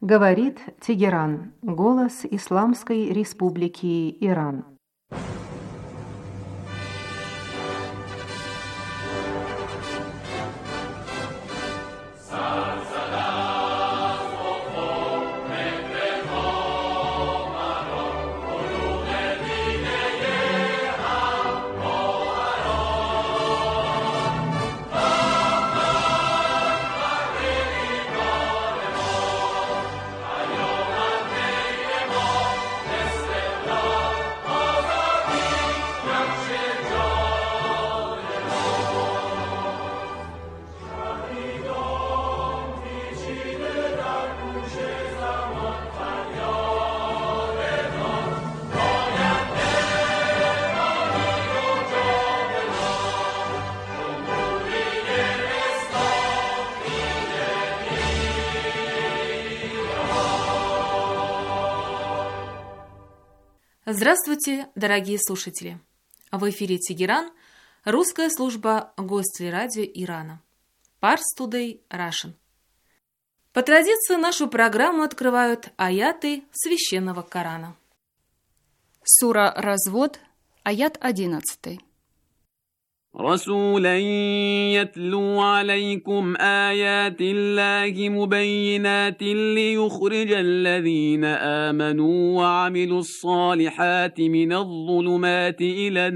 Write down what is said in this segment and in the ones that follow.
Говорит Тегеран, голос Исламской Республики Иран. Здравствуйте, дорогие слушатели! В эфире Тегеран, русская служба Гостелерадио Ирана. Pars Today Russian. По традиции нашу программу открывают аяты Священного Корана. Сура «Развод», аят 11. رسولا يتلو عليكم آيات الله مبينات ليخرج الذين آمنوا وعملوا الصالحات من الظلمات إلى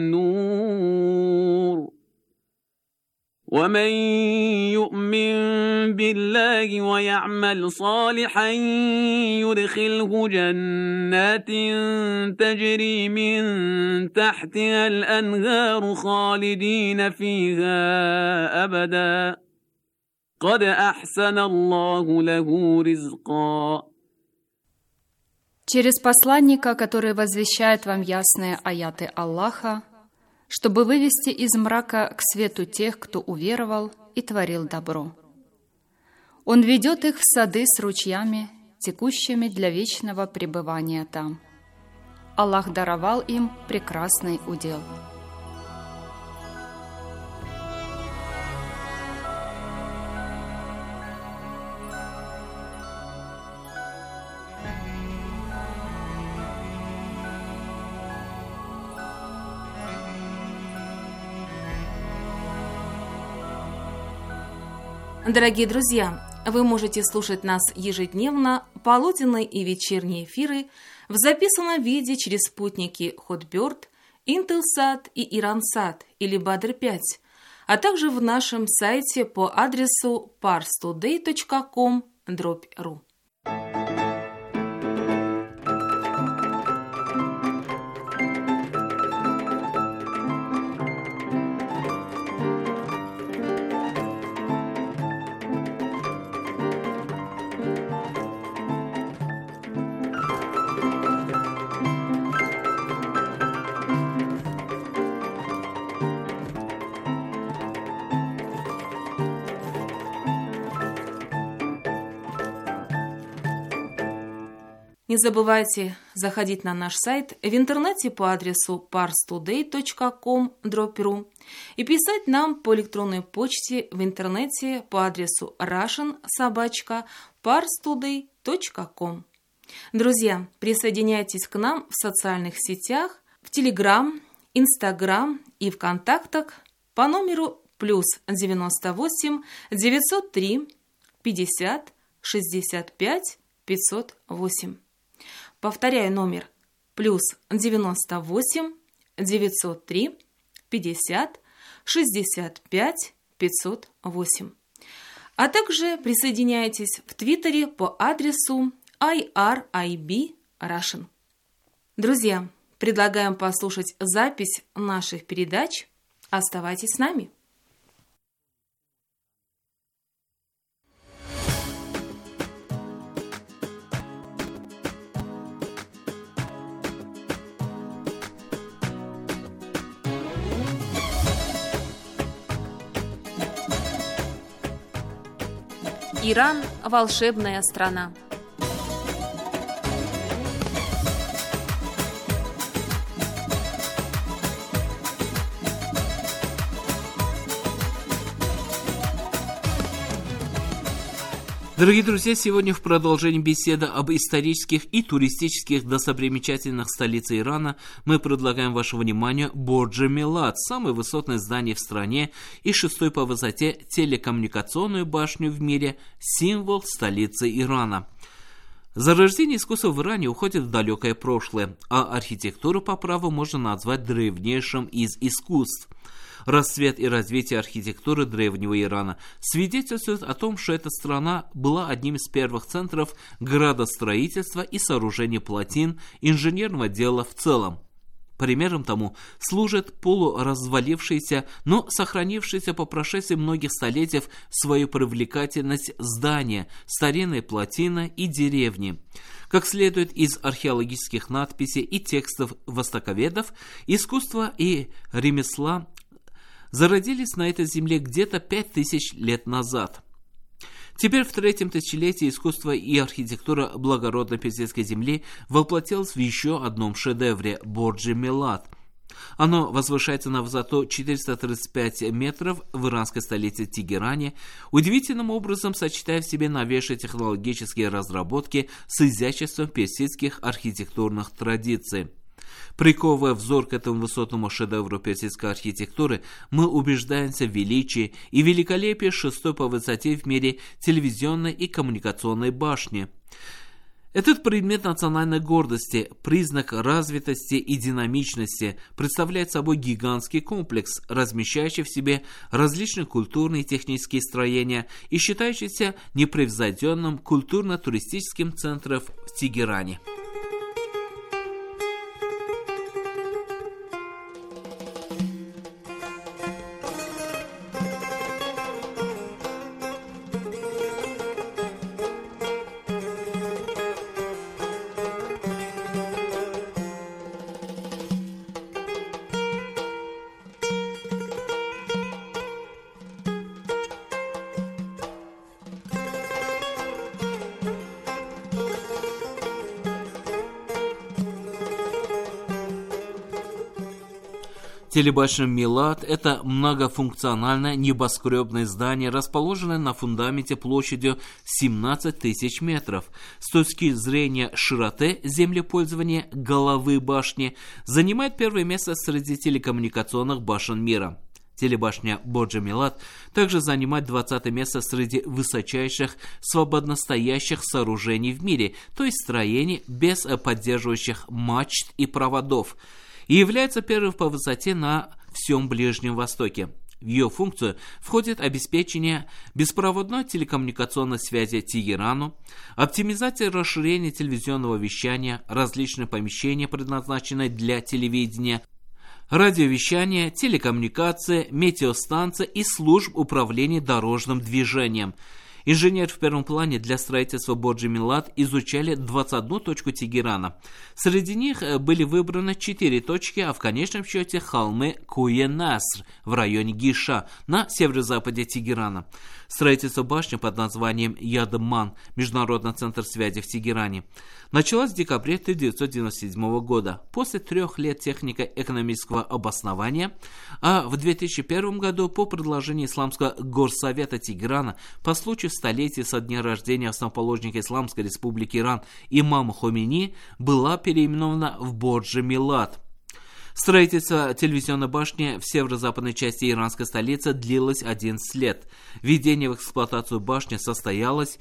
النور ومن يؤمن بالله ويعمل صالحا يدخله جنات تجري من تحتها الأنهار خالدين فيها أبدا قد أحسن الله له رزقا. Через посланника, который возвещает вам ясные аяты Аллаха, чтобы вывести из мрака к свету тех, кто уверовал и творил добро. Он ведет их в сады с ручьями, текущими для вечного пребывания там. Аллах даровал им прекрасный удел. Дорогие друзья, вы можете слушать нас ежедневно, полуденные и вечерние эфиры в записанном виде через спутники Hotbird, Intelsat и Iransat или Badr-5, а также в нашем сайте по адресу parstoday.com/ru. Не забывайте заходить на наш сайт в интернете по адресу parstoday.com/ru и писать нам по электронной почте в интернете по адресу russian@parstoday.com. Друзья, присоединяйтесь к нам в социальных сетях, в Telegram, Instagram и ВКонтактах по номеру +98 903 50 65 508. Повторяю номер +98 903 50 65 508. А также присоединяйтесь в Твиттере по адресу IRIB Russian. Друзья, предлагаем послушать запись наших передач. Оставайтесь с нами. Иран – волшебная страна. Дорогие друзья, сегодня в продолжении беседы об исторических и туристических достопримечательностях столицы Ирана мы предлагаем вашему вниманию Бордж Милад, самое высотное здание в стране и шестой по высоте телекоммуникационную башню в мире, символ столицы Ирана. Зарождение искусства в Иране уходит в далекое прошлое, а архитектуру по праву можно назвать древнейшим из искусств. Расцвет и развитие архитектуры древнего Ирана свидетельствует о том, что эта страна была одним из первых центров градостроительства и сооружения плотин, инженерного дела в целом. Примером тому служит полуразвалившееся, но сохранившееся по прошествии многих столетий свою привлекательность здания, старинные плотины и деревни. Как следует из археологических надписей и текстов востоковедов, искусство и ремесла зародились на этой земле где-то 5000 лет назад. Теперь в третьем тысячелетии искусство и архитектура благородной персидской земли воплотилось в еще одном шедевре – Бордж Милад. Оно возвышается на высоту 435 метров в иранской столице Тегеране, удивительным образом сочетая в себе новейшие технологические разработки с изяществом персидских архитектурных традиций. Приковывая взор к этому высотному шедевру персидской архитектуры, мы убеждаемся в величии и великолепии шестой по высоте в мире телевизионной и коммуникационной башни. Этот предмет национальной гордости, признак развитости и динамичности, представляет собой гигантский комплекс, размещающий в себе различные культурные и технические строения и считающийся непревзойденным культурно-туристическим центром в Тегеране. Телебашня Милад – это многофункциональное небоскребное здание, расположенное на фундаменте площадью 17 тысяч метров. С точки зрения широты землепользования головы башни занимает первое место среди телекоммуникационных башен мира. Телебашня Бордж Милад также занимает 20 место среди высочайших свободностоящих сооружений в мире, то есть строений без поддерживающих мачт и проводов, и является первым по высоте на всем Ближнем Востоке. В ее функцию входит обеспечение беспроводной телекоммуникационной связи Тегерану, оптимизация и расширение телевизионного вещания, различные помещения, предназначенные для телевидения, радиовещание, телекоммуникация, метеостанция и служб управления дорожным движением. Инженеры в первом плане для строительства Бордж Милад изучали 21 точку Тегерана. Среди них были выбраны 4 точки, а в конечном счете холмы Куе-Наср в районе Гиша на северо-западе Тегерана. Строительство башни под названием Ядман, Международный центр связи в Тегеране, началось в декабре 1997 года, после 3 лет технико-экономического обоснования, а в 2001 году по предложению Исламского горсовета Тегерана по случаю столетия со дня рождения основоположника Исламской республики Иран имама Хомейни была переименована в Бордж Милад. Строительство телевизионной башни в северо-западной части иранской столицы длилось 11 лет. Введение в эксплуатацию башни состоялось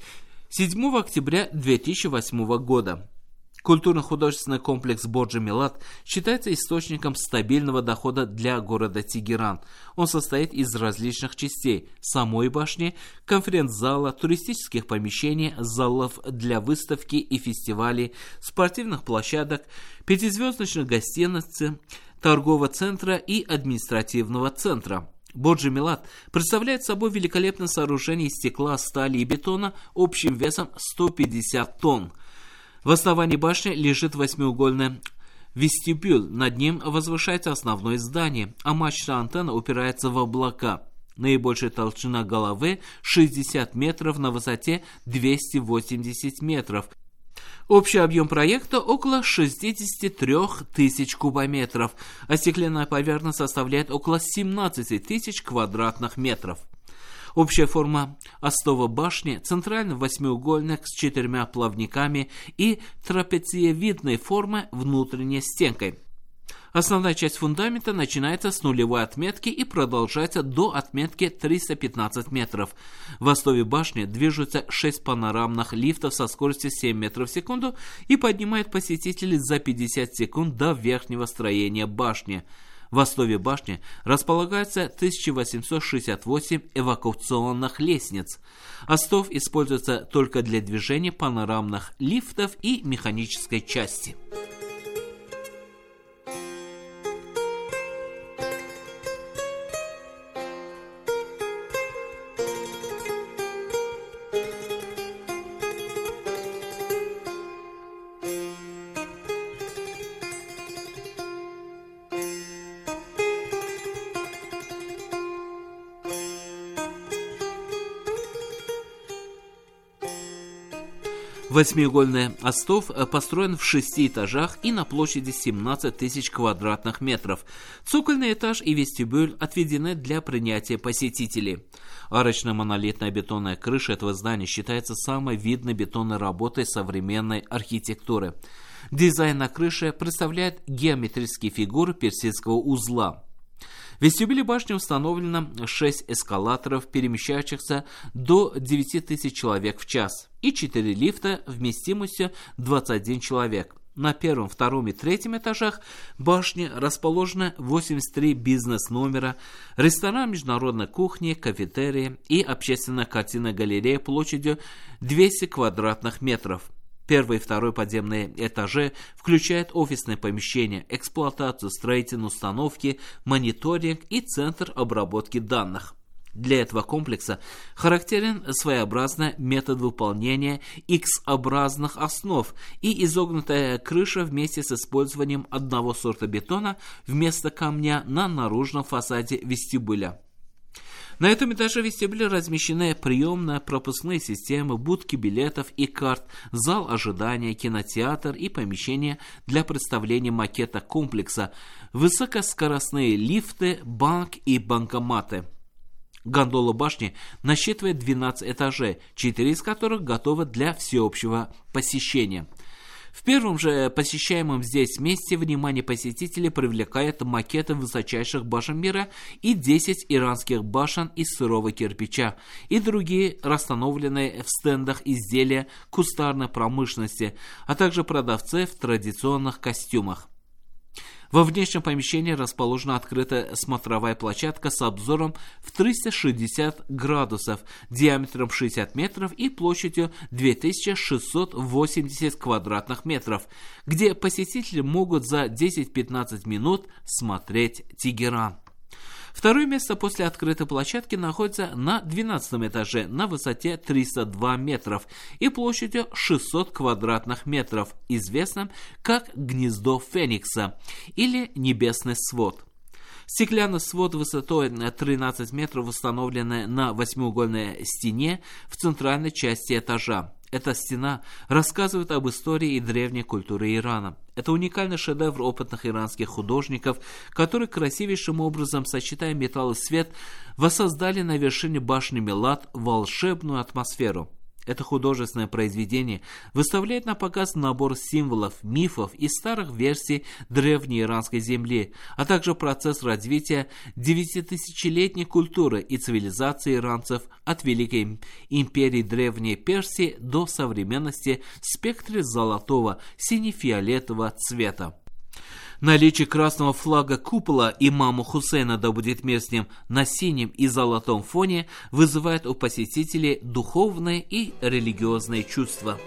7 октября 2008 года. Культурно-художественный комплекс Бордж Милад считается источником стабильного дохода для города Тегеран. Он состоит из различных частей: самой башни, конференц-зала, туристических помещений, залов для выставки и фестивалей, спортивных площадок, 5-звездочных гостиниц, торгового центра и административного центра. Бордж Милад представляет собой великолепное сооружение из стекла, стали и бетона общим весом 150 тонн. В основании башни лежит 8-угольный вестибюль, над ним возвышается основное здание, а мачта антенна упирается в облака. Наибольшая толщина головы 60 метров на высоте 280 метров. Общий объем проекта около 63 тысяч кубометров, а стеклянная поверхность составляет около 17 тысяч квадратных метров. Общая форма остова башни центральный восьмиугольник с 4 плавниками и трапециевидной формы внутренней стенкой. Основная часть фундамента начинается с нулевой отметки и продолжается до отметки 315 метров. В остове башни движутся 6 панорамных лифтов со скоростью 7 метров в секунду и поднимают посетителей за 50 секунд до верхнего строения башни. В остове башни располагается 1868 эвакуационных лестниц. Остов используется только для движения панорамных лифтов и механической части. Восьмиугольный остов построен в 6 этажах и на площади 17 тысяч квадратных метров. Цокольный этаж и вестибюль отведены для принятия посетителей. Арочная монолитная бетонная крыша этого здания считается самой видной бетонной работой современной архитектуры. Дизайн на крыше представляет геометрические фигуры персидского узла. В вестибюле башни установлено 6 эскалаторов, перемещающихся до 9000 человек в час, и 4 лифта вместимостью 21 человек. На первом, втором и третьем этажах башни расположены 83 бизнес-номера, ресторан международной кухни, кафетерии и общественная картинная галерея площадью 200 квадратных метров. Первый и второй подземные этажи включают офисные помещения, эксплуатацию строительной установки, мониторинг и центр обработки данных. Для этого комплекса характерен своеобразный метод выполнения X-образных основ и изогнутая крыша вместе с использованием одного сорта бетона вместо камня на наружном фасаде вестибюля. На этом этаже вестибюля размещены приемные пропускные системы, будки билетов и карт, зал ожидания, кинотеатр и помещение для представления макета комплекса, высокоскоростные лифты, банк и банкоматы. Гондола башни насчитывает 12 этажей, 4 из которых готовы для всеобщего посещения. В первом же посещаемом здесь месте внимание посетителей привлекает макеты высочайших башен мира и 10 иранских башен из сырого кирпича и другие расстановленные в стендах изделия кустарной промышленности, а также продавцы в традиционных костюмах. Во внешнем помещении расположена открытая смотровая площадка с обзором в 360 градусов, диаметром 60 метров и площадью 2680 квадратных метров, где посетители могут за 10-15 минут смотреть Тегеран. Второе место после открытой площадки находится на 12 этаже на высоте 302 метров и площадью 600 квадратных метров, известным как «Гнездо Феникса» или «Небесный свод». Стеклянный свод высотой 13 метров установленный на восьмиугольной стене в центральной части этажа. Эта стена рассказывает об истории и древней культуре Ирана. Это уникальный шедевр опытных иранских художников, которые красивейшим образом, сочетая металл и свет, воссоздали на вершине башни Милад волшебную атмосферу. Это художественное произведение выставляет на показ набор символов, мифов и старых версий древней иранской земли, а также процесс развития 9000-летней культуры и цивилизации иранцев от Великой империи Древней Персии до современности в спектре золотого, сине-фиолетового цвета. Наличие красного флага купола имама Хусейна, да будет мир с ним, на синем и золотом фоне вызывает у посетителей духовные и религиозные чувства.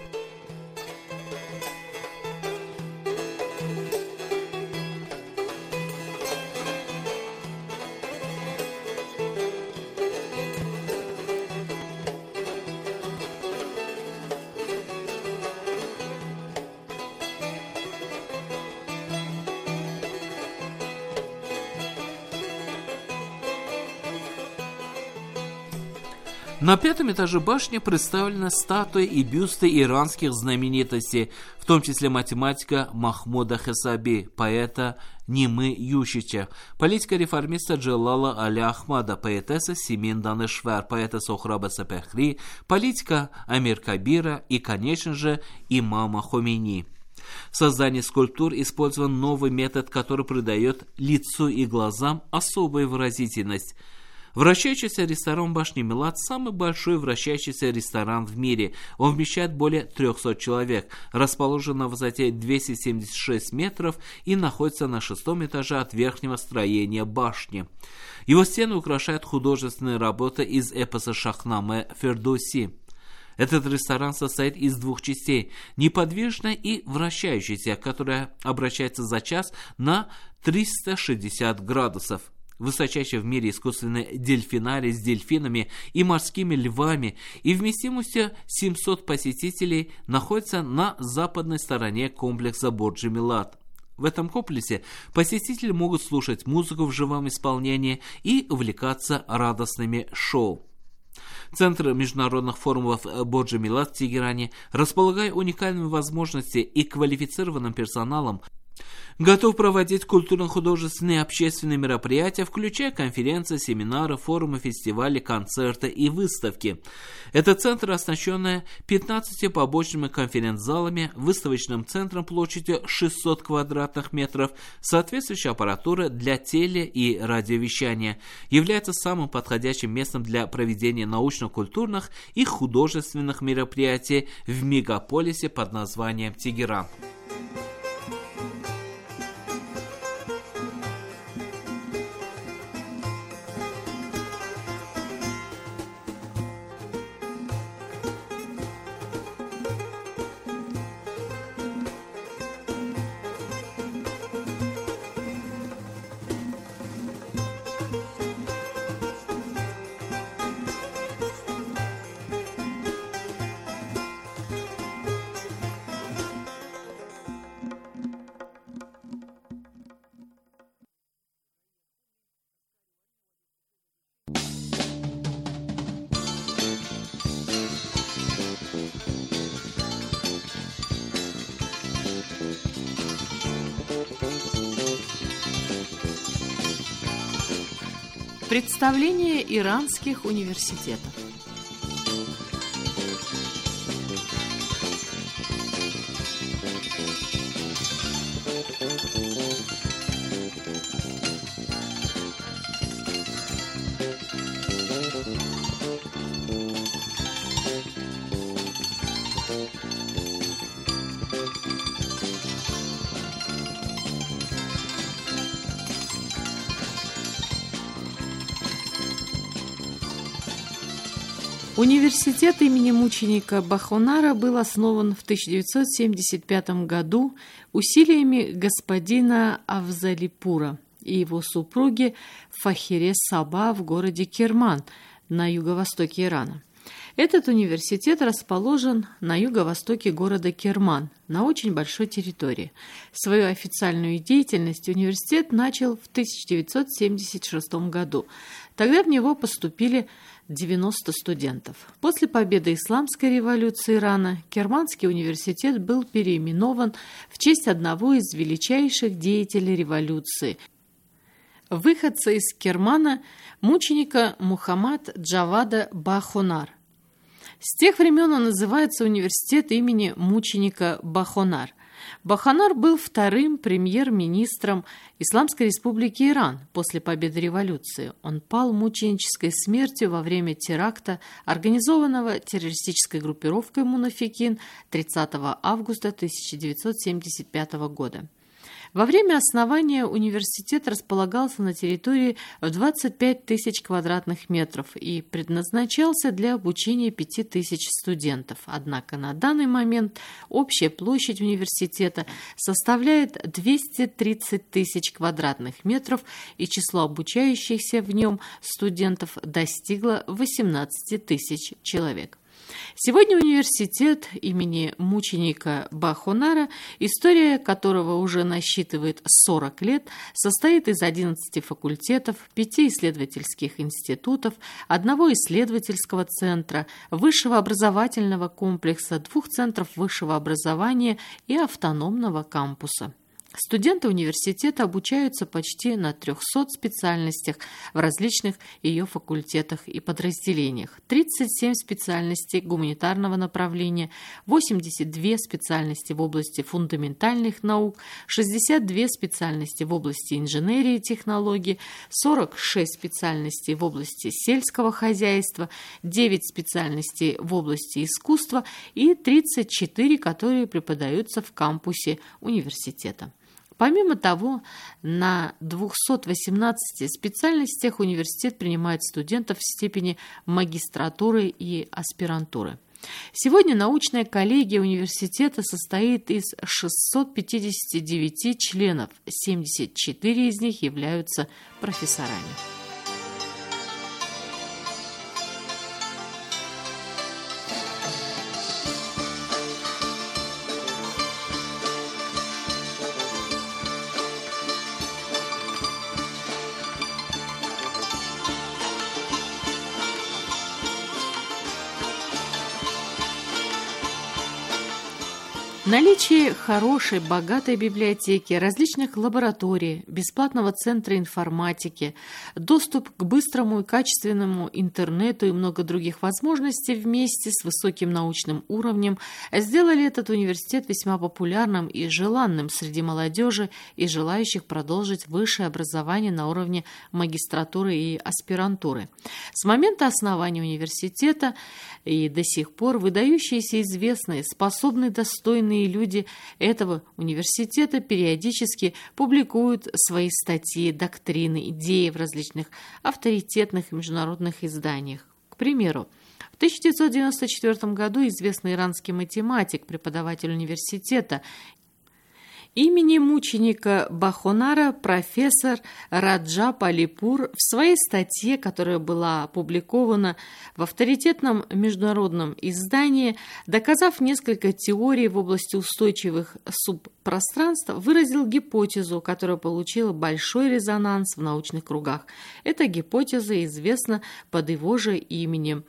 На 5-м этаже башни представлены статуи и бюсты иранских знаменитостей, в том числе математика Махмуда Хесаби, поэта Нимы Ющича, политика-реформиста Джалала Али Ахмада, поэтесса Симин Данешвар, поэта Сохраба Сапехри, политика Амир Кабира и, конечно же, имама Хомейни. В создании скульптур использован новый метод, который придает лицу и глазам особую выразительность. Вращающийся ресторан башни Милад – самый большой вращающийся ресторан в мире. Он вмещает более 300 человек, расположен на высоте 276 метров и находится на 6-м этаже от верхнего строения башни. Его стены украшают художественные работы из эпоса Шахнаме Фердоуси. Этот ресторан состоит из 2 частей – неподвижной и вращающейся, которая обращается за час на 360 градусов. Высочайший в мире искусственный дельфинарий с дельфинами и морскими львами и вместимостью 700 посетителей находится на западной стороне комплекса Борджи Милад. В этом комплексе посетители могут слушать музыку в живом исполнении и увлекаться радостными шоу. Центр международных форумов Борджи Милад в Тегеране, располагая уникальными возможностями и квалифицированным персоналом, готов проводить культурно-художественные и общественные мероприятия, включая конференции, семинары, форумы, фестивали, концерты и выставки. Этот центр, оснащенный 15 побочными конференц-залами, выставочным центром площадью 600 квадратных метров, соответствующей аппаратурой для теле- и радиовещания, является самым подходящим местом для проведения научно-культурных и художественных мероприятий в мегаполисе под названием Тегеран. Представление иранских университетов. Университет имени мученика Бахонара был основан в 1975 году усилиями господина Афзалипура и его супруги Фахире Саба в городе Керман на юго-востоке Ирана. Этот университет расположен на юго-востоке города Керман, на очень большой территории. Свою официальную деятельность университет начал в 1976 году. Тогда в него поступили 90 студентов. После победы Исламской революции Ирана Керманский университет был переименован в честь одного из величайших деятелей революции, выходца из Кермана, мученика Мухаммад Джавада Бахонар. С тех времен он называется университет имени мученика Бахонар. Бахонар был вторым премьер-министром Исламской республики Иран после победы революции. Он пал мученической смертью во время теракта, организованного террористической группировкой «Мунафикин» 30 августа 1975 года. Во время основания университет располагался на территории в 25 тысяч квадратных метров и предназначался для обучения 5 тысяч студентов. Однако на данный момент общая площадь университета составляет 230 тысяч квадратных метров, и число обучающихся в нем студентов достигло 18 тысяч человек. Сегодня университет имени мученика Бахонара, история которого уже насчитывает 40 лет, состоит из 11 факультетов, 5 исследовательских институтов, 1 исследовательского центра, высшего образовательного комплекса, 2 центров высшего образования и автономного кампуса. Студенты университета обучаются почти на 300 специальностях в различных ее факультетах и подразделениях. 37 специальностей гуманитарного направления, 82 специальности в области фундаментальных наук, 62 специальности в области инженерии и технологий, 46 специальностей в области сельского хозяйства, 9 специальностей в области искусства и 34, которые преподаются в кампусе университета. Помимо того, на 218 специальностях университет принимает студентов в степени магистратуры и аспирантуры. Сегодня научная коллегия университета состоит из 659 членов, 74 из них являются профессорами. Наличие хорошей, богатой библиотеки, различных лабораторий, бесплатного центра информатики, доступ к быстрому и качественному интернету и много других возможностей вместе с высоким научным уровнем сделали этот университет весьма популярным и желанным среди молодежи и желающих продолжить высшее образование на уровне магистратуры и аспирантуры. С момента основания университета и до сих пор выдающиеся, известные, способные, достойные люди этого университета периодически публикуют свои статьи, доктрины, идеи в различных авторитетных международных изданиях. К примеру, в 1994 году известный иранский математик, преподаватель университета имени мученика Бахонара, профессор Раджаб Алипур, в своей статье, которая была опубликована в авторитетном международном издании, доказав несколько теорий в области устойчивых субпространств, выразил гипотезу, которая получила большой резонанс в научных кругах. Эта гипотеза известна под его же именем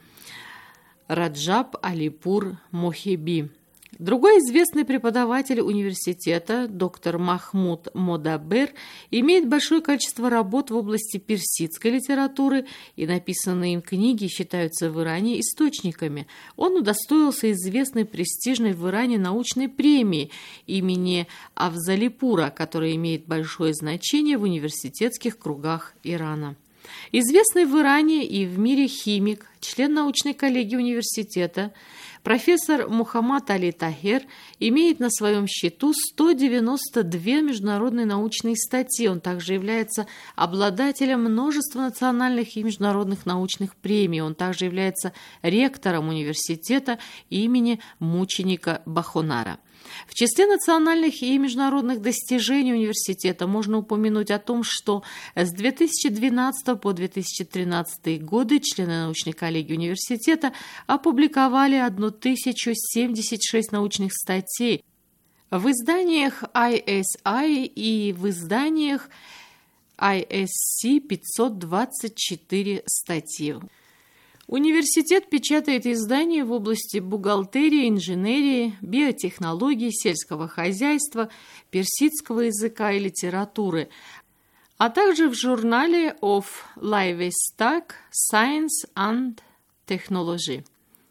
Раджаб Алипур Мохеби. Другой известный преподаватель университета, доктор Махмуд Модабер, имеет большое количество работ в области персидской литературы, и написанные им книги считаются в Иране источниками. Он удостоился известной престижной в Иране научной премии имени Афзалипура, которая имеет большое значение в университетских кругах Ирана. Известный в Иране и в мире химик, член научной коллегии университета, профессор Мухаммад Али Тахер имеет на своем счету 192 международные научные статьи. Он также является обладателем множества национальных и международных научных премий. Он также является ректором университета имени мученика Бахонара. В числе национальных и международных достижений университета можно упомянуть о том, что с 2012 по 2013 годы члены научной коллегии университета опубликовали 1076 научных статей в изданиях ISI и в изданиях ISC 524 статьи. Университет печатает издания в области бухгалтерии, инженерии, биотехнологий, сельского хозяйства, персидского языка и литературы, а также в журнале of Livestock, Science and Technology.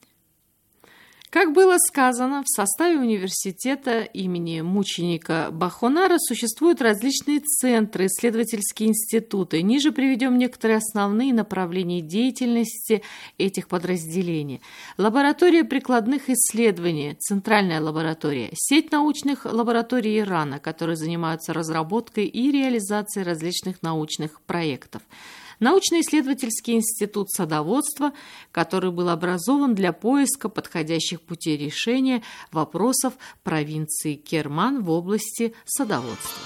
Как было сказано, в составе университета имени мученика Бахонара существуют различные центры, исследовательские институты. Ниже приведем некоторые основные направления деятельности этих подразделений. Лаборатория прикладных исследований, центральная лаборатория, сеть научных лабораторий Ирана, которые занимаются разработкой и реализацией различных научных проектов. Научно-исследовательский институт садоводства, который был образован для поиска подходящих путей решения вопросов провинции Керман в области садоводства.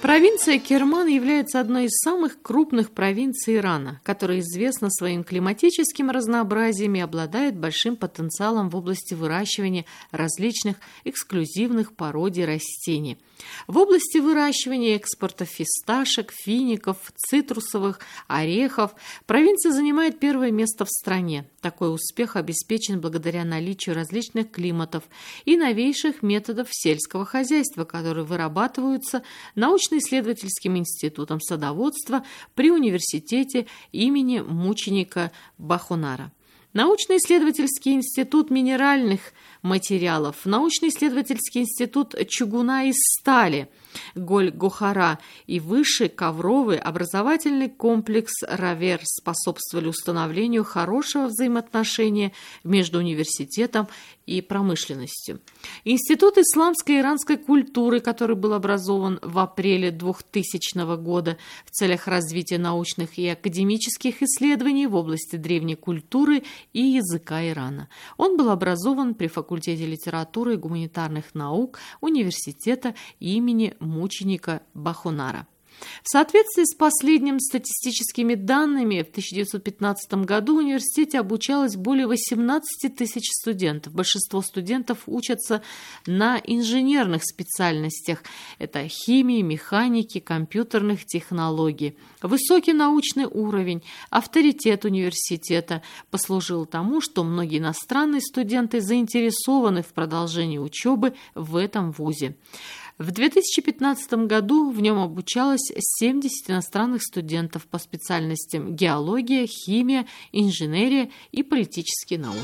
Провинция Керман является одной из самых крупных провинций Ирана, которая известна своим климатическим разнообразием и обладает большим потенциалом в области выращивания различных эксклюзивных породий растений. В области выращивания и экспорта фисташек, фиников, цитрусовых, орехов провинция занимает первое место в стране. Такой успех обеспечен благодаря наличию различных климатов и новейших методов сельского хозяйства, которые вырабатываются научно-исследовательским институтом садоводства при университете имени мученика Бахунара. Научно-исследовательский институт минеральных материалов, научно-исследовательский институт чугуна и стали Голь-Гохара и высший ковровый образовательный комплекс Равер способствовали установлению хорошего взаимоотношения между университетом и промышленностью. Институт исламской и иранской культуры, который был образован в апреле 2000 года в целях развития научных и академических исследований в области древней культуры и языка Ирана. Он был образован при факультете литературы и гуманитарных наук университета имени мученика Бахунара. В соответствии с последними статистическими данными, в 1915 году в университете обучалось более 18 тысяч студентов. Большинство студентов учатся на инженерных специальностях. Это химии, механики, компьютерных технологий. Высокий научный уровень, авторитет университета послужил тому, что многие иностранные студенты заинтересованы в продолжении учебы в этом вузе. В 2015 году в нем обучалось 70 иностранных студентов по специальностям геология, химия, инженерия и политические науки.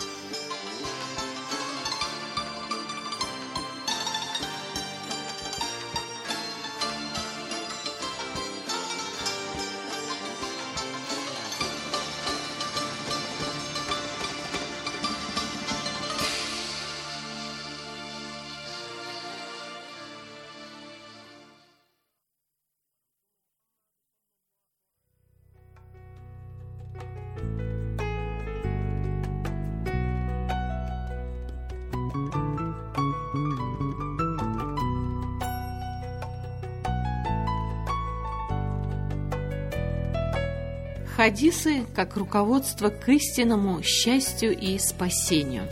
Хадисы как руководство к истинному счастью и спасению.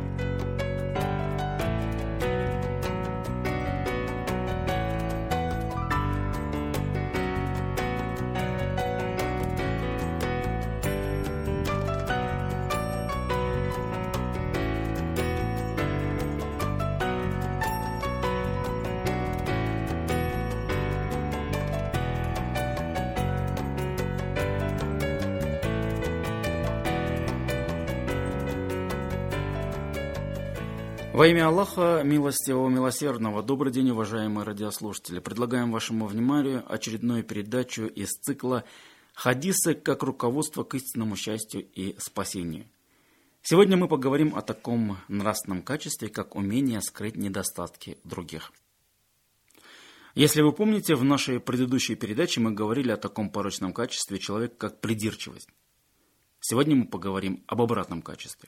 Во имя Аллаха, милостивого, милосердного, добрый день, уважаемые радиослушатели. Предлагаем вашему вниманию очередную передачу из цикла «Хадисы как руководство к истинному счастью и спасению». Сегодня мы поговорим о таком нравственном качестве, как умение скрыть недостатки других. Если вы помните, в нашей предыдущей передаче мы говорили о таком порочном качестве человека, как придирчивость. Сегодня мы поговорим об обратном качестве.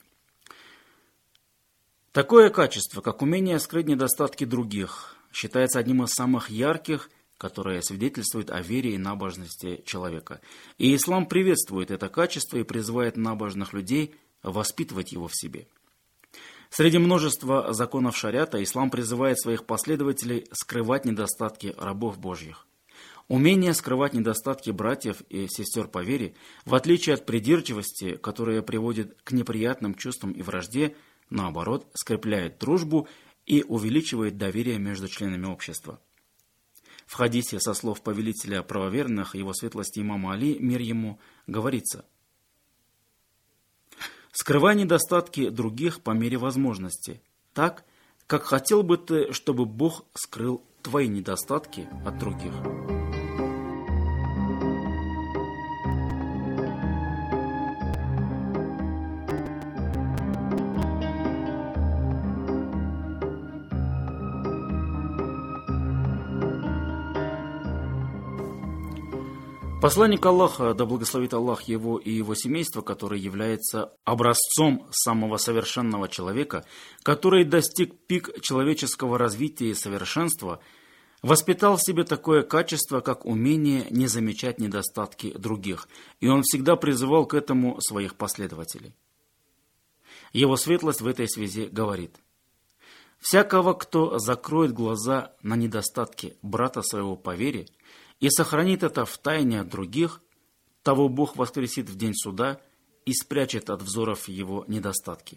Такое качество, как умение скрыть недостатки других, считается одним из самых ярких, которое свидетельствует о вере и набожности человека. И ислам приветствует это качество и призывает набожных людей воспитывать его в себе. Среди множества законов шариата ислам призывает своих последователей скрывать недостатки рабов Божьих. Умение скрывать недостатки братьев и сестер по вере, в отличие от придирчивости, которая приводит к неприятным чувствам и вражде, наоборот, скрепляет дружбу и увеличивает доверие между членами общества. В хадисе со слов повелителя правоверных, его светлости имама Али, мир ему, говорится: «Скрывай недостатки других по мере возможности, так, как хотел бы ты, чтобы Бог скрыл твои недостатки от других». Посланник Аллаха, да благословит Аллах его и его семейство, который является образцом самого совершенного человека, который достиг пик человеческого развития и совершенства, воспитал в себе такое качество, как умение не замечать недостатки других, и он всегда призывал к этому своих последователей. Его светлость в этой связи говорит: «Всякого, кто закроет глаза на недостатки брата своего по вере и сохранит это в тайне от других, того Бог воскресит в день суда и спрячет от взоров его недостатки».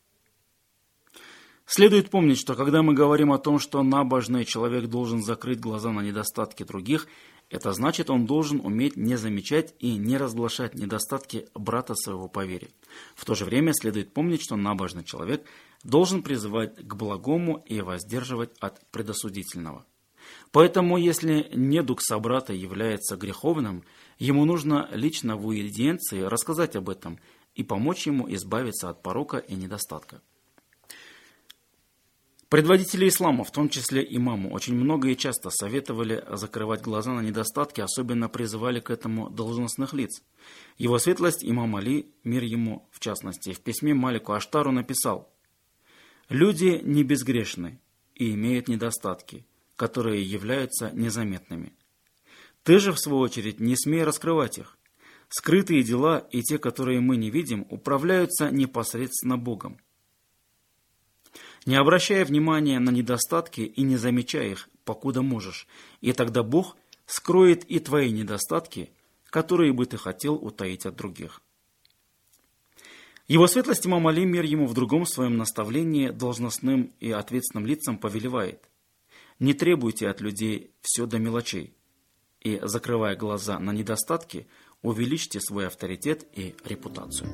Следует помнить, что когда мы говорим о том, что набожный человек должен закрыть глаза на недостатки других, это значит, он должен уметь не замечать и не разглашать недостатки брата своего по вере. В то же время следует помнить, что набожный человек должен призывать к благому и воздерживать от предосудительного. Поэтому, если недуг собрата является греховным, ему нужно лично в уидиенции рассказать об этом и помочь ему избавиться от порока и недостатка. Предводители ислама, в том числе имаму, очень много и часто советовали закрывать глаза на недостатки, особенно призывали к этому должностных лиц. Его светлость имам Али, мир ему в частности, в письме Малику Аштару написал: «Люди не безгрешны и имеют недостатки, которые являются незаметными. Ты же, в свою очередь, не смей раскрывать их. Скрытые дела и те, которые мы не видим, управляются непосредственно Богом. Не обращая внимания на недостатки и не замечая их, покуда можешь, и тогда Бог скроет и твои недостатки, которые бы ты хотел утаить от других». Его светлость имам Али, мир ему, в другом своем наставлении должностным и ответственным лицам повелевает: «Не требуйте от людей все до мелочей, и, закрывая глаза на недостатки, увеличьте свой авторитет и репутацию».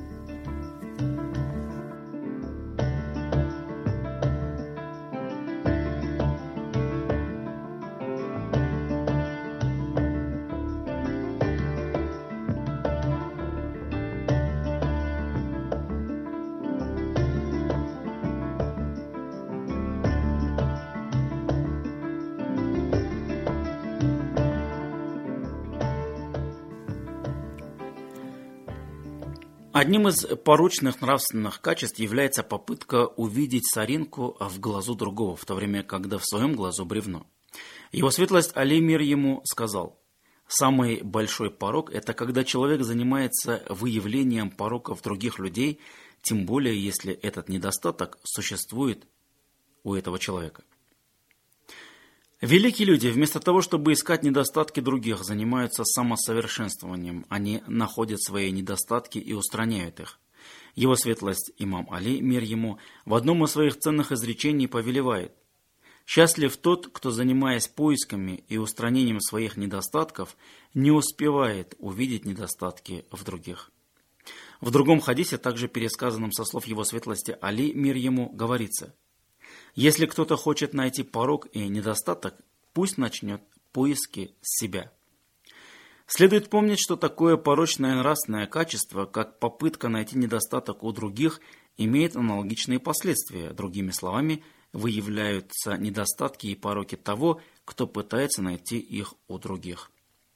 Одним из порочных нравственных качеств является попытка увидеть соринку в глазу другого, в то время, когда в своем глазу бревно. Его светлость Али, мир ему, сказал: «Самый большой порок – это когда человек занимается выявлением пороков других людей, тем более, если этот недостаток существует у этого человека». Великие люди, вместо того, чтобы искать недостатки других, занимаются самосовершенствованием. Они находят свои недостатки и устраняют их. Его светлость имам Али, мир ему, в одном из своих ценных изречений повелевает: «Счастлив тот, кто, занимаясь поисками и устранением своих недостатков, не успевает увидеть недостатки в других». В другом хадисе, также пересказанном со слов его светлости Али, мир ему, говорится: «Если кто-то хочет найти порок и недостаток, пусть начнет поиски с себя». Следует помнить, что такое порочное нравственное качество, как попытка найти недостаток у других, имеет аналогичные последствия. Другими словами, выявляются недостатки и пороки того, кто пытается найти их у других.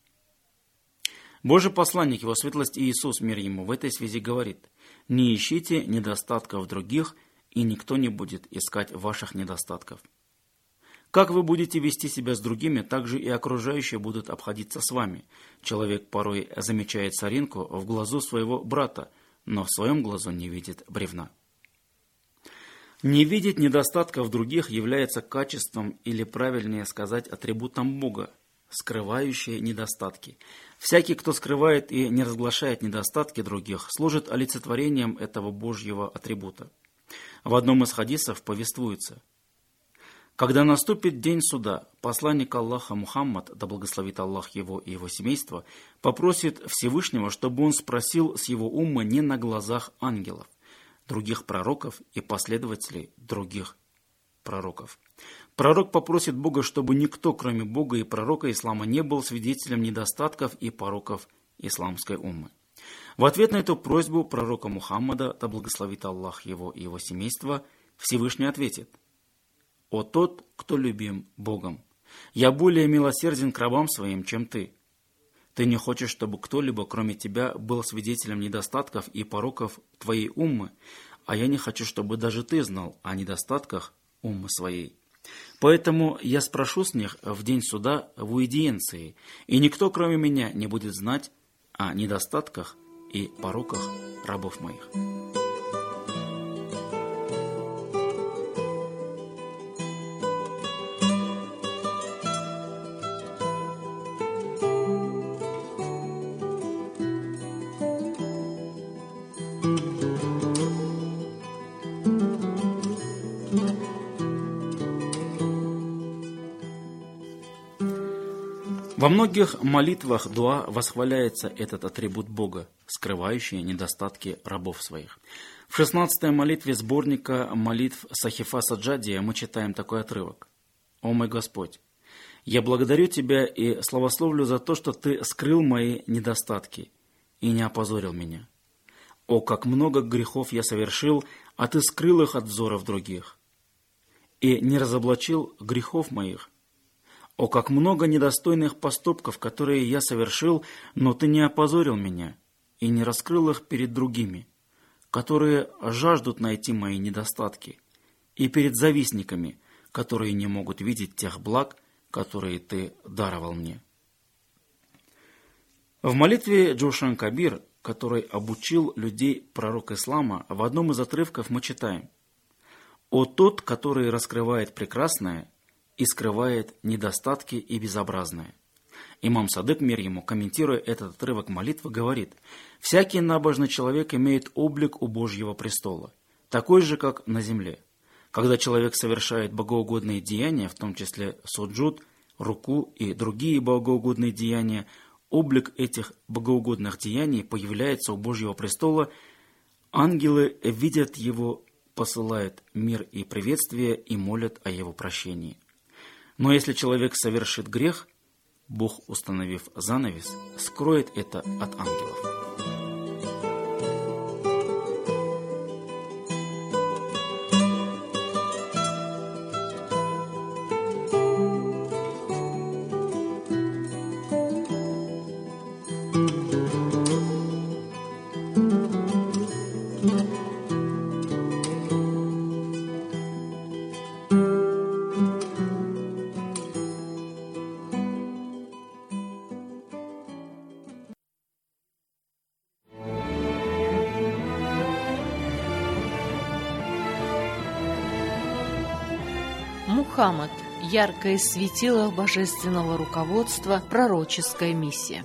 Божий посланник, его светлость Иисус, мир ему, в этой связи говорит: «Не ищите недостатков других, и никто не будет искать ваших недостатков. Как вы будете вести себя с другими, так же и окружающие будут обходиться с вами. Человек порой замечает соринку в глазу своего брата, но в своем глазу не видит бревна». Не видеть недостатков других является качеством, или правильнее сказать, атрибутом Бога, скрывающие недостатки. Всякий, кто скрывает и не разглашает недостатки других, служит олицетворением этого Божьего атрибута. В одном из хадисов повествуется: «Когда наступит день суда, посланник Аллаха Мухаммад, да благословит Аллах его и его семейство, попросит Всевышнего, чтобы он спросил с его умма не на глазах ангелов, других пророков и последователей других пророков. Пророк попросит Бога, чтобы никто, кроме Бога и пророка ислама, не был свидетелем недостатков и пороков исламской уммы. В ответ на эту просьбу пророка Мухаммада, да благословит Аллах его и его семейство, Всевышний ответит: «О тот, кто любим Богом, я более милосерден к рабам своим, чем ты. Ты не хочешь, чтобы кто-либо, кроме тебя, был свидетелем недостатков и пороков твоей уммы, а я не хочу, чтобы даже ты знал о недостатках уммы своей». Поэтому я спрошу с них в день суда в уидиенции, и никто, кроме меня, не будет знать о недостатках и пороках рабов моих». Во многих молитвах дуа восхваляется этот атрибут Бога, скрывающий недостатки рабов своих. В 16-й молитве сборника молитв Сахифа Саджадия мы читаем такой отрывок. «О мой Господь, я благодарю Тебя и славословлю за то, что Ты скрыл мои недостатки и не опозорил меня. О, как много грехов я совершил, а Ты скрыл их от взоров других, и не разоблачил грехов моих. О, как много недостойных поступков, которые я совершил, но Ты не опозорил меня и не раскрыл их перед другими, которые жаждут найти мои недостатки, и перед завистниками, которые не могут видеть тех благ, которые Ты даровал мне». В молитве Джошан Кабир, который обучил людей пророк ислама, в одном из отрывков мы читаем: «О тот, который раскрывает прекрасное и скрывает недостатки и безобразное». Имам Садык, мир ему, комментируя этот отрывок молитвы, говорит: «Всякий набожный человек имеет облик у Божьего престола, такой же, как на земле. Когда человек совершает богоугодные деяния, в том числе суджуд, руку и другие богоугодные деяния, облик этих богоугодных деяний появляется у Божьего престола, ангелы видят его, посылают мир и приветствие и молят о его прощении. Но если человек совершит грех, Бог, установив занавес, скроет это от ангелов». Мухаммад – яркое светило божественного руководства, пророческая миссия.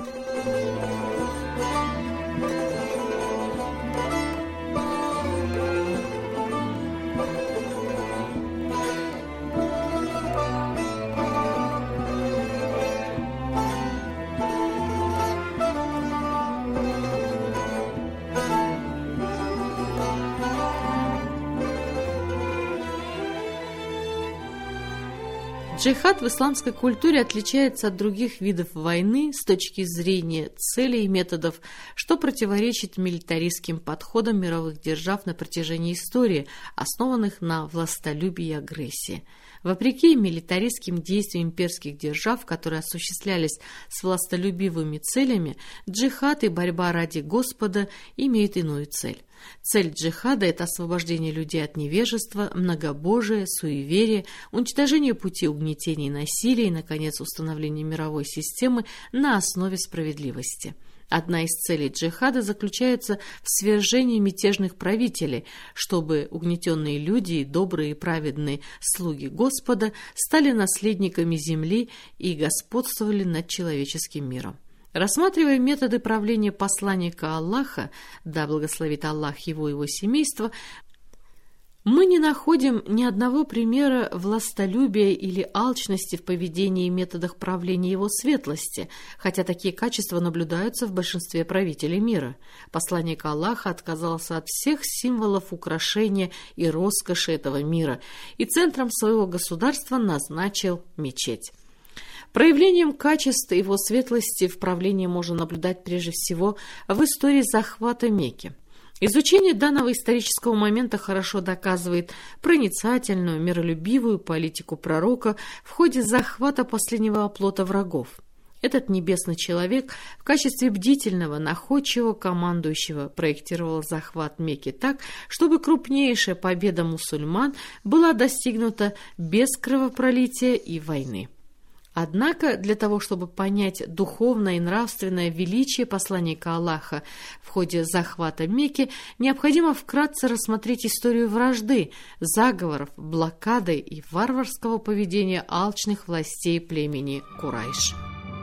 Джихад в исламской культуре отличается от других видов войны с точки зрения целей и методов, что противоречит милитаристским подходам мировых держав на протяжении истории, основанных на властолюбии и агрессии. Вопреки милитаристским действиям имперских держав, которые осуществлялись с властолюбивыми целями, джихад и борьба ради Господа имеют иную цель. Цель джихада – это освобождение людей от невежества, многобожия, суеверия, уничтожение пути угнетения и насилия и, наконец, установление мировой системы на основе справедливости. Одна из целей джихада заключается в свержении мятежных правителей, чтобы угнетенные люди и добрые и праведные слуги Господа стали наследниками земли и господствовали над человеческим миром. Рассматривая методы правления посланника Аллаха, да благословит Аллах его и его семейство, мы не находим ни одного примера властолюбия или алчности в поведении и методах правления его светлости, хотя такие качества наблюдаются в большинстве правителей мира. Посланник Аллаха отказался от всех символов украшения и роскоши этого мира и центром своего государства назначил мечеть. Проявлением качеств его светлости в правлении можно наблюдать прежде всего в истории захвата Мекки. Изучение данного исторического момента хорошо доказывает проницательную, миролюбивую политику пророка в ходе захвата последнего оплота врагов. Этот небесный человек в качестве бдительного, находчивого командующего проектировал захват Мекки так, чтобы крупнейшая победа мусульман была достигнута без кровопролития и войны. Однако для того, чтобы понять духовное и нравственное величие посланника Аллаха в ходе захвата Мекки, необходимо вкратце рассмотреть историю вражды, заговоров, блокады и варварского поведения алчных властей племени Курайш.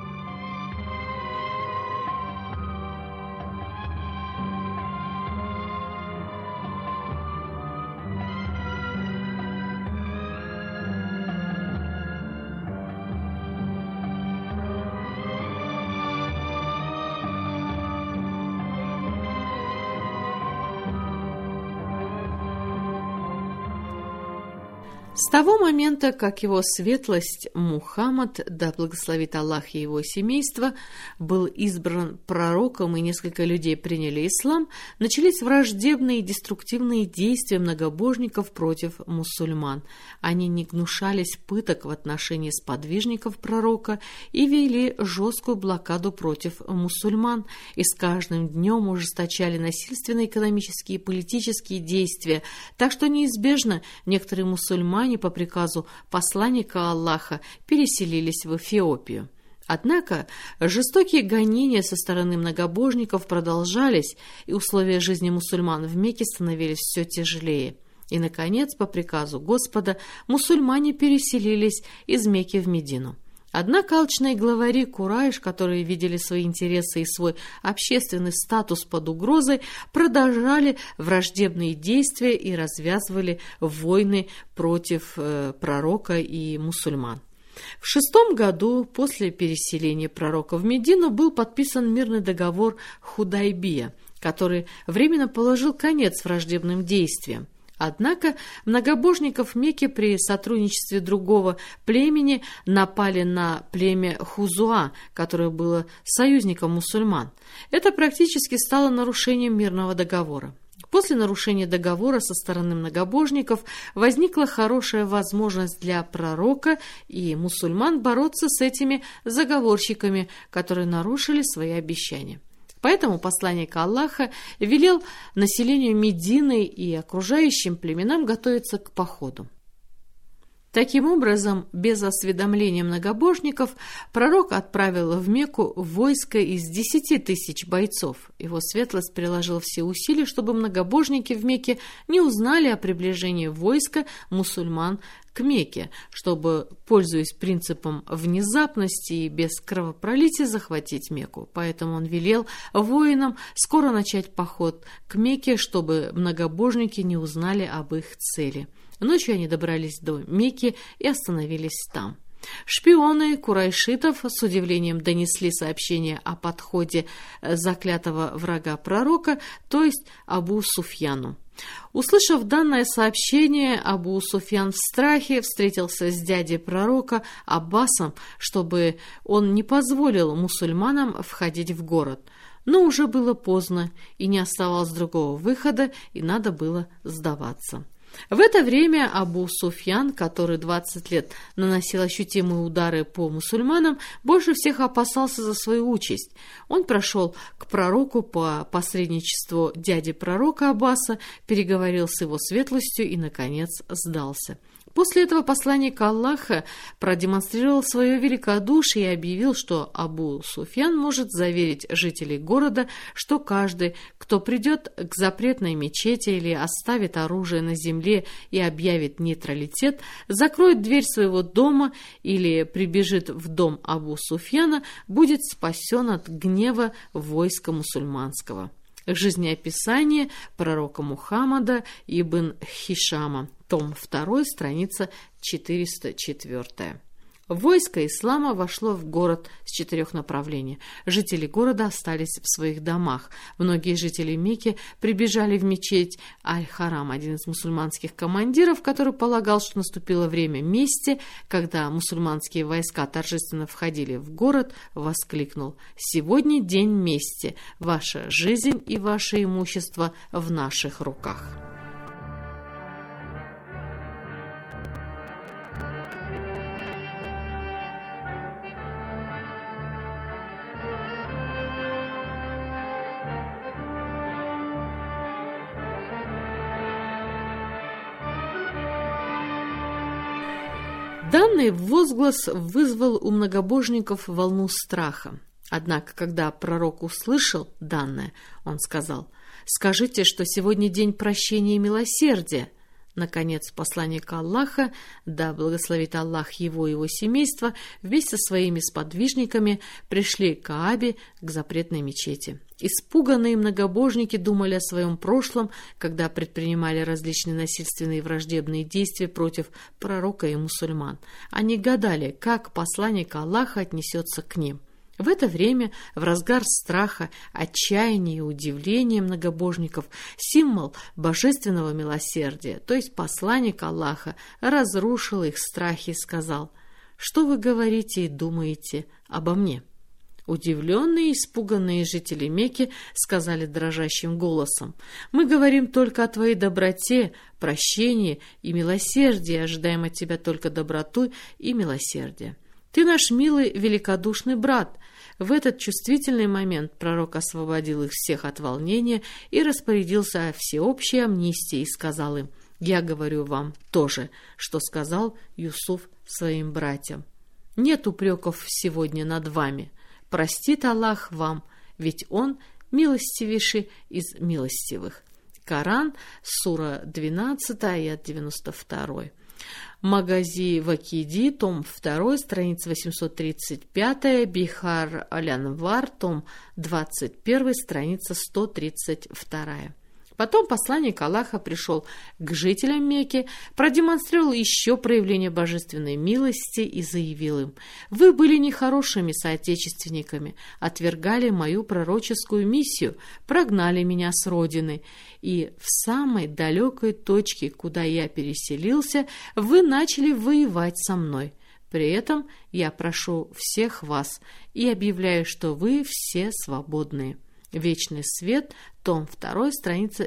С того момента, как его светлость Мухаммад, да благословит Аллах и его семейство, был избран пророком и несколько людей приняли ислам, начались враждебные и деструктивные действия многобожников против мусульман. Они не гнушались пыток в отношении сподвижников пророка и вели жесткую блокаду против мусульман, и с каждым днем ужесточали насильственные экономические и политические действия, так что неизбежно некоторые мусульмане по приказу посланника Аллаха переселились в Эфиопию. Однако жестокие гонения со стороны многобожников продолжались, и условия жизни мусульман в Мекке становились все тяжелее. И, наконец, по приказу Господа, мусульмане переселились из Мекки в Медину. Однако алчные главари Курайш, которые видели свои интересы и свой общественный статус под угрозой, продолжали враждебные действия и развязывали войны против пророка и мусульман. В 6 году после переселения пророка в Медину был подписан мирный договор Худайбия, который временно положил конец враждебным действиям. Однако многобожников Мекки при сотрудничестве другого племени напали на племя Хузуа, которое было союзником мусульман. Это практически стало нарушением мирного договора. После нарушения договора со стороны многобожников возникла хорошая возможность для пророка и мусульман бороться с этими заговорщиками, которые нарушили свои обещания. Поэтому посланник Аллаха велел населению Медины и окружающим племенам готовиться к походу. Таким образом, без осведомления многобожников, пророк отправил в Мекку войско из 10 тысяч бойцов. Его светлость приложил все усилия, чтобы многобожники в Мекке не узнали о приближении войска мусульман к Мекке, чтобы, пользуясь принципом внезапности и без кровопролития, захватить Мекку. Поэтому он велел воинам скоро начать поход к Мекке, чтобы многобожники не узнали об их цели. Ночью они добрались до Мекки и остановились там. Шпионы курайшитов с удивлением донесли сообщение о подходе заклятого врага пророка, то есть Абу Суфьяну. Услышав данное сообщение, Абу Суфьян в страхе встретился с дядей пророка Аббасом, чтобы он не позволил мусульманам входить в город. Но уже было поздно, и не оставалось другого выхода, и надо было сдаваться. В это время Абу Суфьян, который 20 лет наносил ощутимые удары по мусульманам, больше всех опасался за свою участь. Он прошел к пророку по посредничеству дяди пророка Аббаса, переговорил с его светлостью и, наконец, сдался. После этого посланник Аллаха продемонстрировал свое великодушие и объявил, что Абу Суфьян может заверить жителей города, что каждый, кто придет к запретной мечети или оставит оружие на земле и объявит нейтралитет, закроет дверь своего дома или прибежит в дом Абу Суфьяна, будет спасен от гнева войска мусульманского. Жизнеописание пророка Мухаммада ибн Хишама, том 2, страница 404. Войско ислама вошло в город с 4 направлений. Жители города остались в своих домах. Многие жители Мекки прибежали в мечеть Аль-Харам. Один из мусульманских командиров, который полагал, что наступило время мести, когда мусульманские войска торжественно входили в город, воскликнул: «Сегодня день мести. Ваша жизнь и ваше имущество в наших руках». Данный возглас вызвал у многобожников волну страха. Однако, когда пророк услышал данное, он сказал: «Скажите, что сегодня день прощения и милосердия». Наконец, посланник Аллаха, да благословит Аллах его и его семейство, вместе со своими сподвижниками пришли к Каабе, к запретной мечети. Испуганные многобожники думали о своем прошлом, когда предпринимали различные насильственные и враждебные действия против пророка и мусульман. Они гадали, как посланник Аллаха отнесется к ним. В это время, в разгар страха, отчаяния и удивления многобожников, символ божественного милосердия, то есть посланник Аллаха, разрушил их страхи и сказал: «Что вы говорите и думаете обо мне?» Удивленные и испуганные жители Мекки сказали дрожащим голосом: «Мы говорим только о твоей доброте, прощении и милосердии, ожидаем от тебя только доброту и милосердие. Ты наш милый, великодушный брат». В этот чувствительный момент пророк освободил их всех от волнения и распорядился о всеобщей амнистии и сказал им: «Я говорю вам то же, что сказал Юсуф своим братьям. Нет упреков сегодня над вами. Простит Аллах вам, ведь Он милостивейший из милостивых». Коран, сура 12, аят 92. Магази Вакиди, том 2, страница 835, Бихар Алянвар, том 21, страница 132. Потом посланник Аллаха пришел к жителям Мекки, продемонстрировал еще проявление божественной милости и заявил им: «Вы были нехорошими соотечественниками, отвергали мою пророческую миссию, прогнали меня с родины, и в самой далекой точке, куда я переселился, вы начали воевать со мной. При этом я прошу всех вас и объявляю, что вы все свободные». Вечный свет, том 2, страница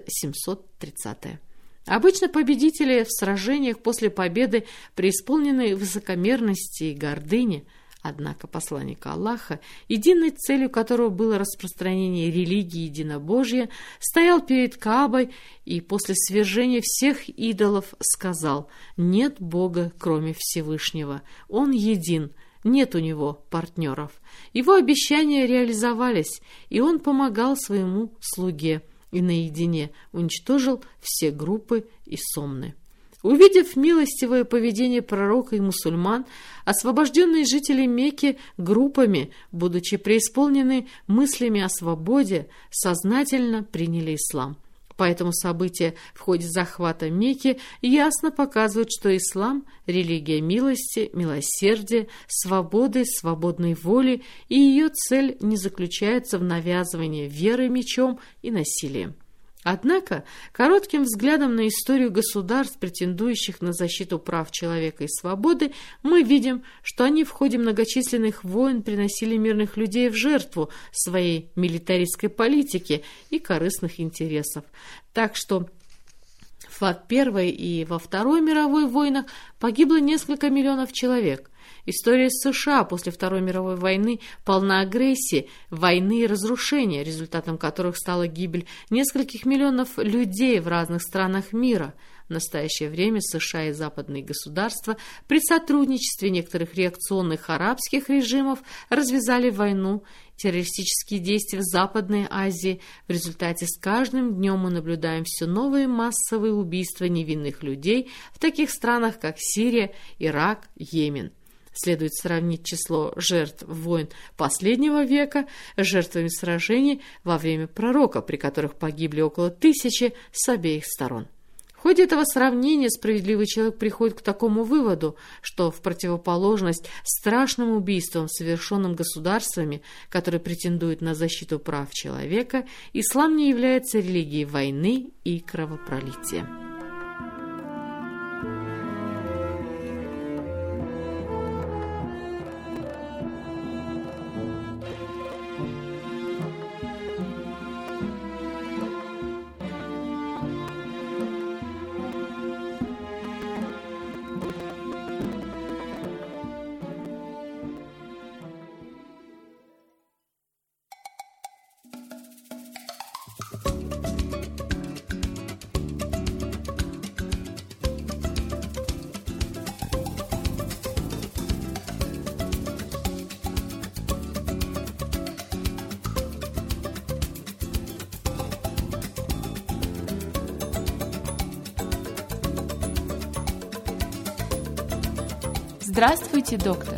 730. Обычно победители в сражениях после победы преисполнены высокомерности и гордыни. Однако посланник Аллаха, единой целью которого было распространение религии единобожия, стоял перед Каабой и после свержения всех идолов сказал: «Нет Бога, кроме Всевышнего. Он един. Нет у него партнеров». Его обещания реализовались, и он помогал своему слуге и наедине уничтожил все группы и сомны. Увидев милостивое поведение пророка и мусульман, освобожденные жители Мекки группами, будучи преисполнены мыслями о свободе, сознательно приняли ислам. Поэтому события в ходе захвата Мекки ясно показывают, что ислам – религия милости, милосердия, свободы, свободной воли, и ее цель не заключается в навязывании веры мечом и насилием. Однако, коротким взглядом на историю государств, претендующих на защиту прав человека и свободы, мы видим, что они в ходе многочисленных войн приносили мирных людей в жертву своей милитаристской политики и корыстных интересов. Так что в Первой и во Второй мировой войнах погибло несколько миллионов человек. История США после Второй мировой войны полна агрессии, войны и разрушения, результатом которых стала гибель нескольких миллионов людей в разных странах мира. В настоящее время США и западные государства при сотрудничестве некоторых реакционных арабских режимов развязали войну, террористические действия в Западной Азии. В результате с каждым днем мы наблюдаем все новые массовые убийства невинных людей в таких странах, как Сирия, Ирак, Йемен. Следует сравнить число жертв войн последнего века с жертвами сражений во время пророка, при которых погибли около 1000 с обеих сторон. В ходе этого сравнения справедливый человек приходит к такому выводу, что в противоположность страшным убийствам, совершенным государствами, которые претендуют на защиту прав человека, ислам не является религией войны и кровопролития. Здравствуйте, доктор.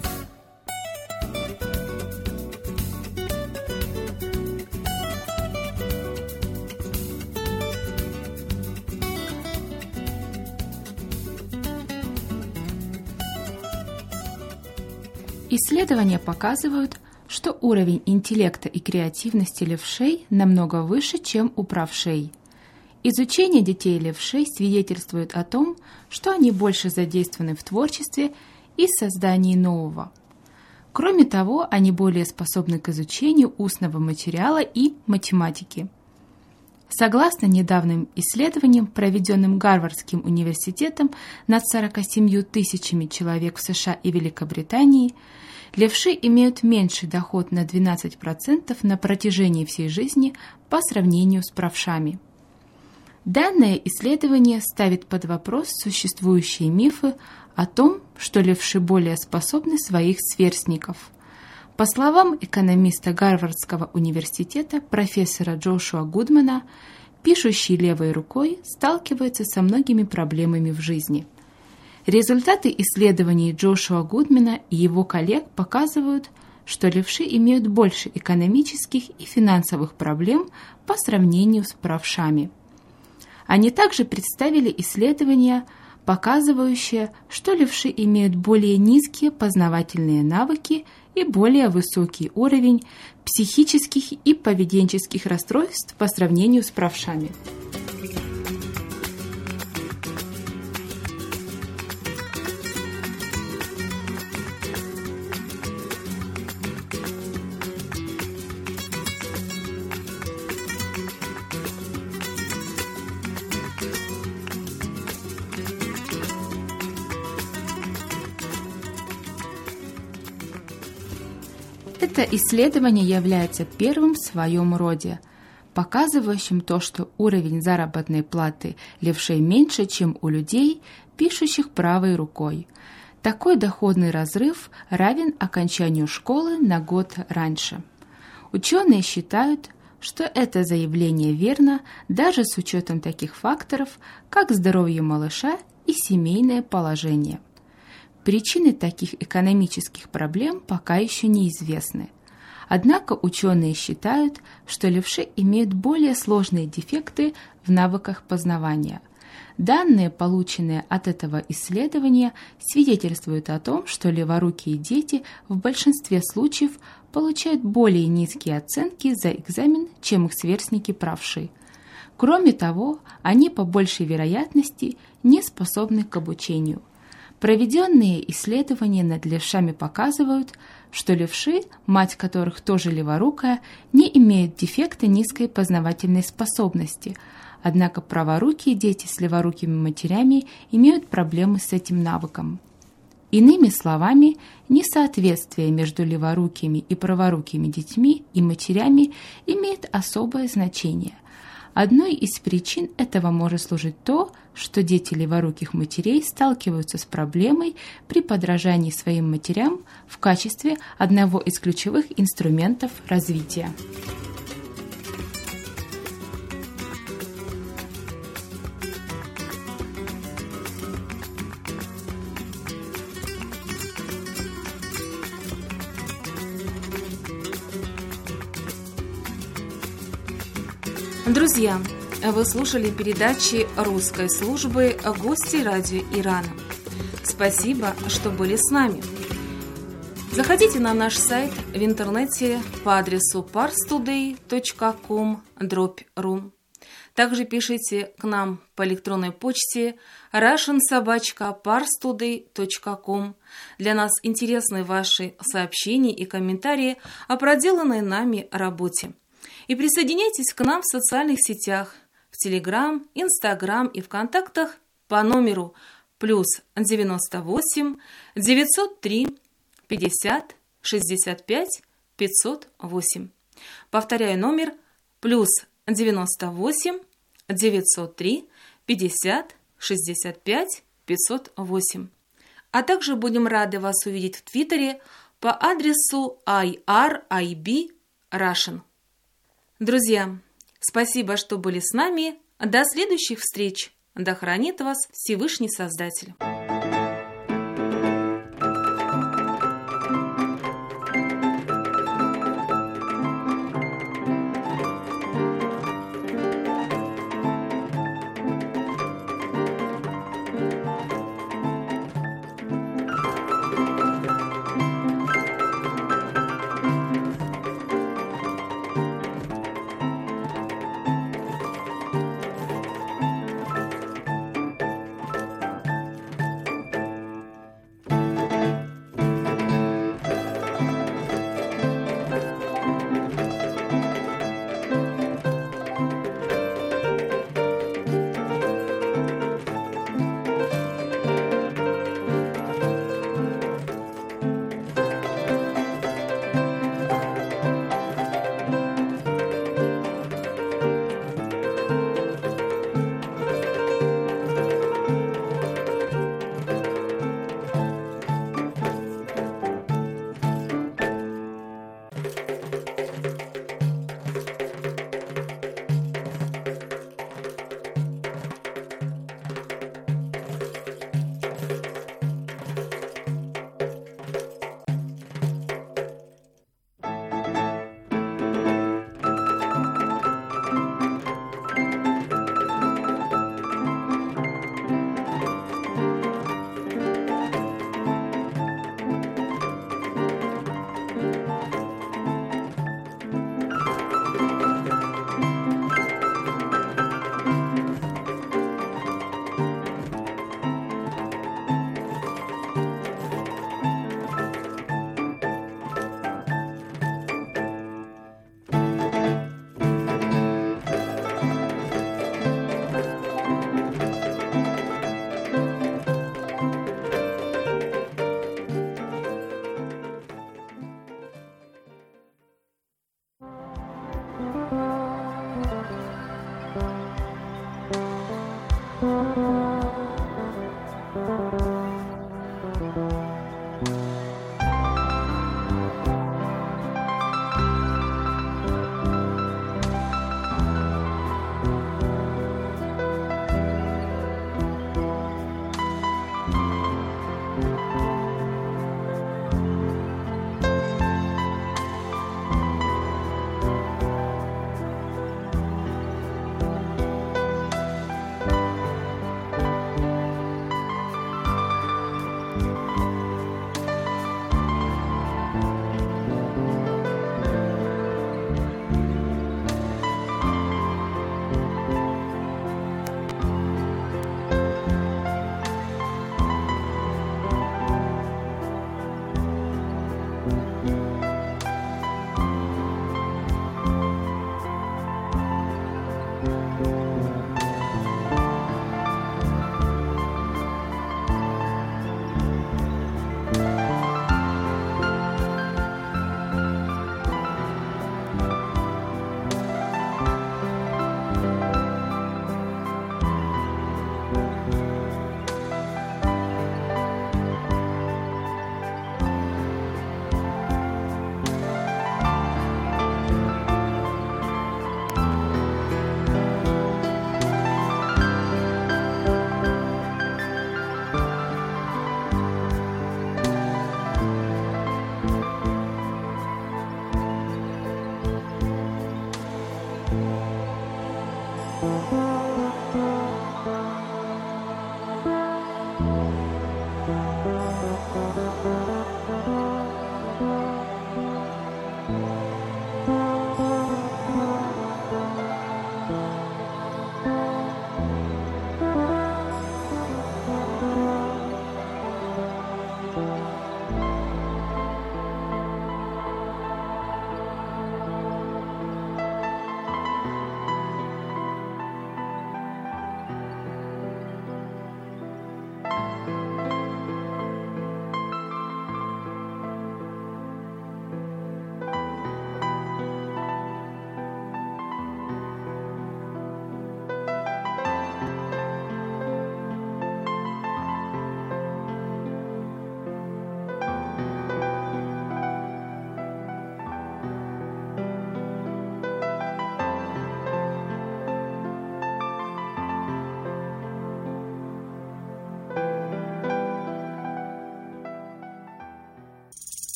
Исследования показывают, что уровень интеллекта и креативности левшей намного выше, чем у правшей. Изучение детей левшей свидетельствует о том, что они больше задействованы в творчестве и создании нового. Кроме того, они более способны к изучению устного материала и математики. Согласно недавним исследованиям, проведенным Гарвардским университетом над 47 тысячами человек в США и Великобритании, левши имеют меньший доход на 12% на протяжении всей жизни по сравнению с правшами. Данное исследование ставит под вопрос существующие мифы о том, что левши более способны своих сверстников. По словам экономиста Гарвардского университета профессора Джошуа Гудмана, пишущий левой рукой сталкивается со многими проблемами в жизни. Результаты исследований Джошуа Гудмана и его коллег показывают, что левши имеют больше экономических и финансовых проблем по сравнению с правшами. Они также представили исследования, показывающие, что левши имеют более низкие познавательные навыки и более высокий уровень психических и поведенческих расстройств по сравнению с правшами. Это исследование является первым в своем роде, показывающим то, что уровень заработной платы левшей меньше, чем у людей, пишущих правой рукой. Такой доходный разрыв равен окончанию школы на год раньше. Ученые считают, что это заявление верно даже с учетом таких факторов, как здоровье малыша и семейное положение. Причины таких экономических проблем пока еще неизвестны. Однако ученые считают, что левши имеют более сложные дефекты в навыках познавания. Данные, полученные от этого исследования, свидетельствуют о том, что леворукие дети в большинстве случаев получают более низкие оценки за экзамен, чем их сверстники правши. Кроме того, они по большей вероятности не способны к обучению. Проведенные исследования над левшами показывают, что левши, мать которых тоже леворукая, не имеют дефекта низкой познавательной способности, однако праворукие дети с леворукими матерями имеют проблемы с этим навыком. Иными словами, несоответствие между леворукими и праворукими детьми и матерями имеет особое значение. Одной из причин этого может служить то, что дети леворуких матерей сталкиваются с проблемой при подражании своим матерям в качестве одного из ключевых инструментов развития. Друзья, вы слушали передачи русской службы «Гости радио Ирана». Спасибо, что были с нами. Заходите на наш сайт в интернете по адресу parstoday.com/ru. Также пишите к нам по электронной почте russian@parstoday.com. Для нас интересны ваши сообщения и комментарии о проделанной нами работе. И присоединяйтесь к нам в социальных сетях, в Telegram, Instagram и ВКонтактах по номеру +98 903 50 65 508. Повторяю номер +98 903 50 65 508. А также будем рады вас увидеть в Твиттере по адресу IRIB Russian. Друзья, спасибо, что были с нами. До следующих встреч. Да хранит вас Всевышний Создатель.